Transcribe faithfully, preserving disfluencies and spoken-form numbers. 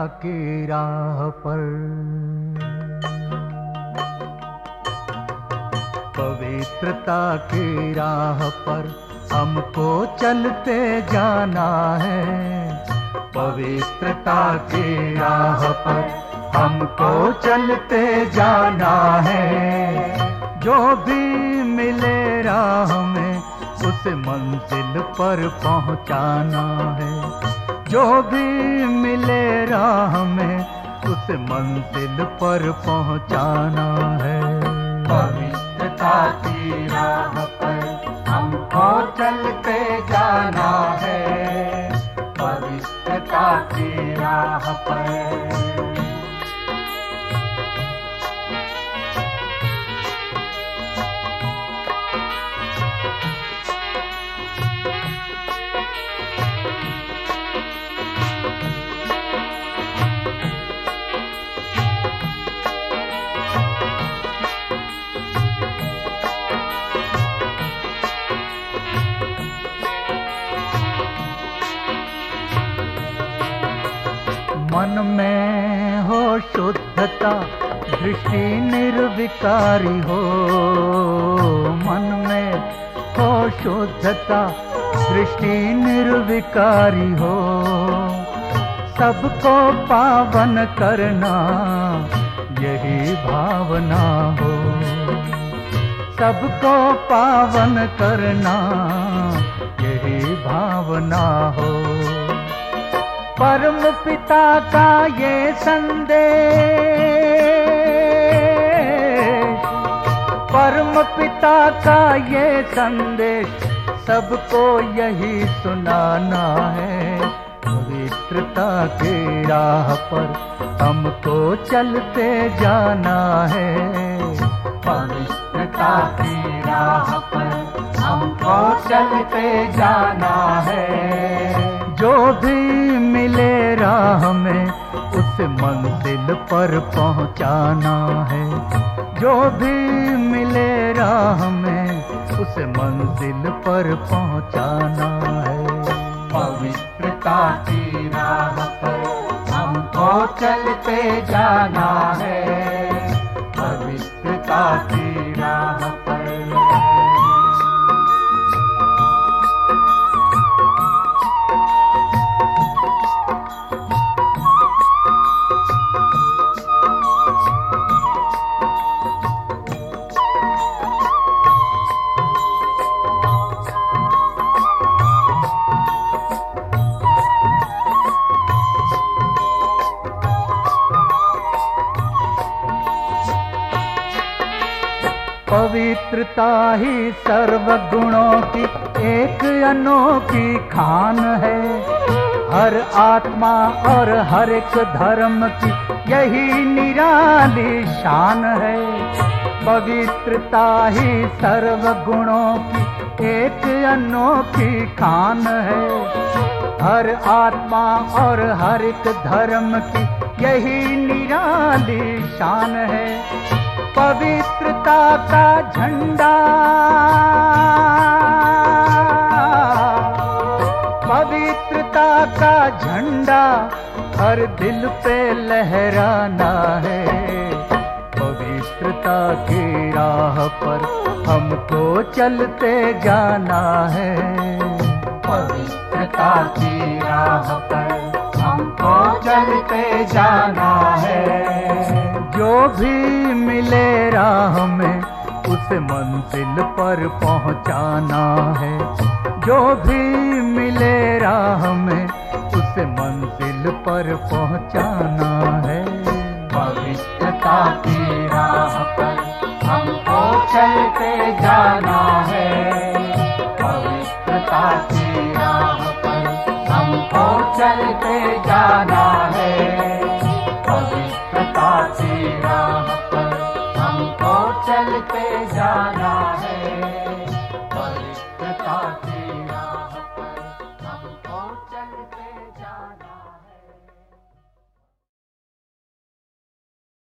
की राह पर, पवित्रता की राह पर हमको चलते जाना है। पवित्रता की राह पर हमको चलते जाना है। जो भी मिले राह में उस मंजिल पर पहुंचाना है। जो भी मिले राह में उस मंजिल पर पहुंचाना है। पवित्रता की राह पर हमको चलते जाना है। पवित्रता की राह पर मन में हो शुद्धता, दृष्टि निर्विकारी हो। मन में हो शुद्धता, दृष्टि निर्विकारी हो। सबको पावन करना यही भावना हो। सबको पावन करना यही भावना हो। परम पिता का ये संदेश, परम पिता का ये संदेश सबको यही सुनाना है। पवित्रता की राह पर हमको चलते जाना है। पवित्रता की राह पर हमको चलते जाना है। जो भी मिले राह में उस मंजिल पर पहुंचाना है। जो भी मिले राह में उस मंजिल पर पहुंचाना है। पवित्रता की राह पर हमको चलते जाना है। पवित्रता की राह पर पवित्रता ही सर्व गुणों की एक अनोखी खान है। हर आत्मा और हर एक धर्म की यही निराली शान है। पवित्रता ही सर्व गुणों की एक अनोखी खान है। हर आत्मा और हर एक धर्म की यही निराली शान है। पवित्रता का झंडा, पवित्रता का झंडा हर दिल पे लहराना है। पवित्रता की राह पर हमको चलते जाना है। पवित्रता की राह पर हमको चलते जाना है। जो भी मिले राह में उस मंजिल पर पहुंचाना है। जो भी मिले राह में उस मंजिल पर पहुंचाना है। पवित्रता की राह पर हमको चलते जाना है। पवित्रता की राह पर हमको चलते जाना है। पवित्रता की राह पर हमको चलते जाना है। पवित्रता की राह